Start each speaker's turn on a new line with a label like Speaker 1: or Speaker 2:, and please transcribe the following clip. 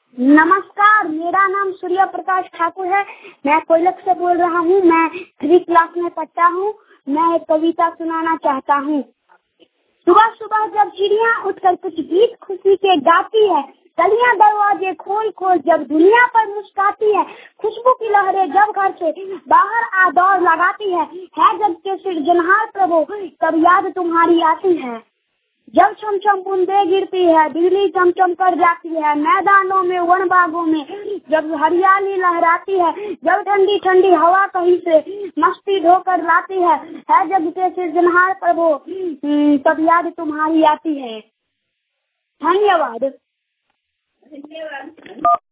Speaker 1: नमस्कार, मेरा नाम सूर्य प्रकाश ठाकुर है। मैं कोयलक से बोल रहा हूँ। मैं 3 क्लास में पढ़ता हूँ। मैं एक कविता सुनाना चाहता हूँ। सुबह सुबह जब चिड़िया उठकर कुछ गीत खुशी के गाती है, गलियां दरवाजे खोल खोल जब दुनिया पर मुस्काती है, खुशबू की लहरें जब घर से बाहर आ दौड़ लगाती है जग के सृजनहार प्रभु तब याद तुम्हारी आती है। जब चमचम बूंदे गिरती है, बिजली चमचम कर जाती है, मैदानों में वन बागों में जब हरियाली लहराती है, जब ठंडी ठंडी हवा कहीं से मस्ती ढोकर लाती है जग के सृजनहार प्रभु तब याद तुम्हारी आती है। धन्यवाद।